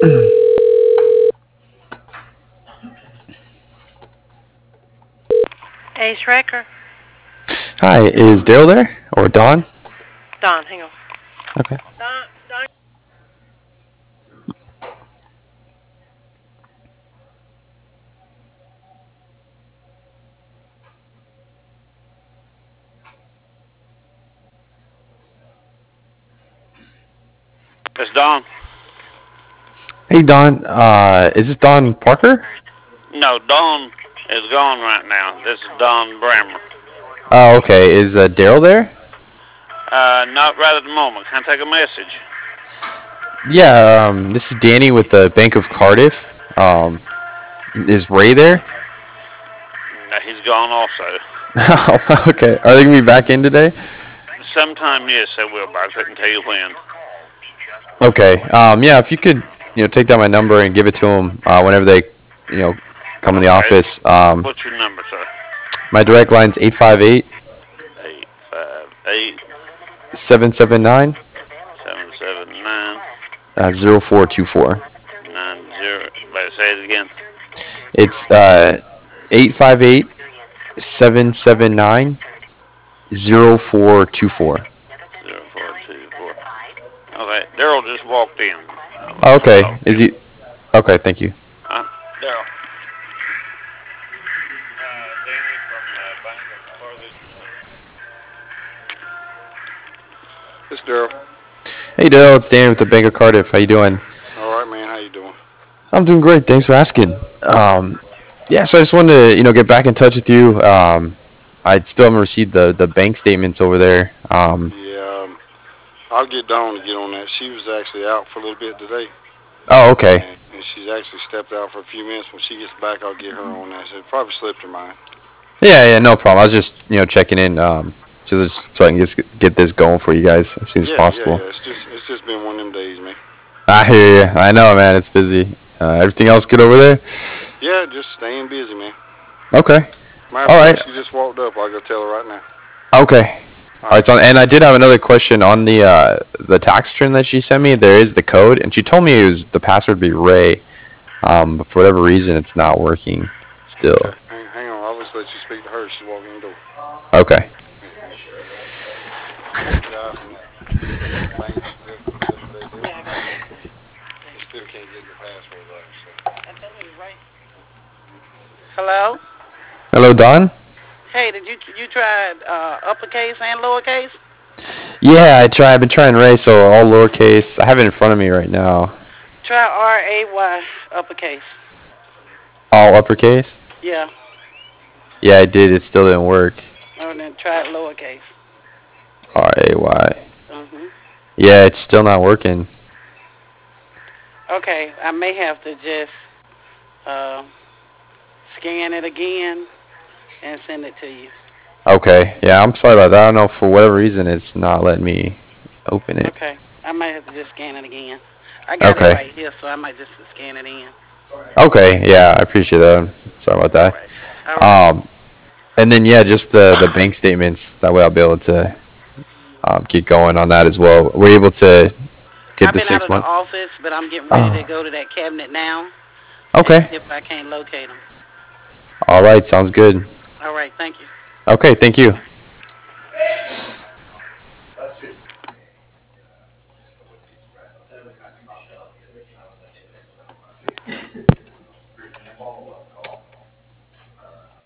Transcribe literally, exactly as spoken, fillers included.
Ace Wrecker. Hi, is Daryl there or Don? Don, hang on. Okay. Don, Don. It's Don. Hey Don, uh, is this Don Parker? No, Don is gone right now. This is Don Brammer. Oh, okay. Is uh, Daryl there? Uh, not right at the moment. Can I take a message? Yeah, um, this is Danny with the Bank of Cardiff. Um, is Ray there? No, he's gone also. Oh, okay. Are they gonna be back in today? Sometime, yes, they will, but I couldn't tell you when. Okay. Um, yeah, if you could, you know, take down my number and give it to them uh, whenever they, you know, come in the Okay. office. Um, What's your number, sir? my direct line's eight five eight, Eight five eight seven seven nine, seven seven nine uh, zero four two four. nine zero. Wait, say it again. It's uh, eight five eight, seven seven nine, zero four two four. Zero four two four. Okay, Daryl just walked in. I'll let Oh, him okay. talk to Is you. he? Okay, thank you. Uh, Daryl. Uh, Danny from uh, Bank of Farthest. It's Daryl. Hey, Daryl, it's Dan with the Bank of Cardiff. How you doing? All right, man. How you doing? I'm doing great. Thanks for asking. Um, yeah, so I just wanted to, you know, get back in touch with you. Um, I still haven't received the, the bank statements over there. Um, Yeah, um, I'll get Dawn to get on that. She was actually out for a little bit today, oh, okay. and, and she's actually stepped out for a few minutes. When she gets back, I'll get her on that. So it probably slipped her mind. Yeah, yeah, no problem. I was just, you know, checking in, um, so, this, so I can just get this going for you guys as soon as Yeah, yeah, possible. yeah. It's just it's just been one of them days, man. I hear you. I know, man. It's busy. Uh, everything else good over there? Yeah, just staying busy, man. Okay. Matter of All right. fact, she just walked up. I'll go tell her right now. Okay. All All right. right. So, and I did have another question on the uh, the tax return that she sent me. There is the code, and she told me it was the password would be Ray. Um, but for whatever reason, it's not working Okay. still. Hang, hang on. I'll just let you speak to her. She's walking in the door. Okay. Hang on. The guy from that bank yesterday, Bill, he still can't get the password right. So. Hello. Hello, Don. Hey, did you you tried uh, uppercase and lowercase? Yeah, I try. I've been trying Ray, so all lowercase. I have it in front of me right now. Try R A Y uppercase. All uppercase. Yeah. Yeah, I did. It still didn't work. And then try lowercase. R A Y. Mhm. Yeah, it's still not working. Okay, I may have to just uh, scan it again and send it to you. Okay. Yeah, I'm sorry about that. I don't know, for whatever reason it's not letting me open it. Okay, I might have to just scan it again. I got it Okay. right here, so I might just scan it in. Okay. Yeah, I appreciate that. Sorry about All that. right. All right. Um, and then yeah, just the the bank statements. That way I'll be able to um, get going on that as well. We're able to get I've the been out six of the month. office, but I'm getting ready to Oh. go to that cabinet now and Okay. see if I can't locate them. All right. Sounds good. All right. Thank you. Okay. Thank you.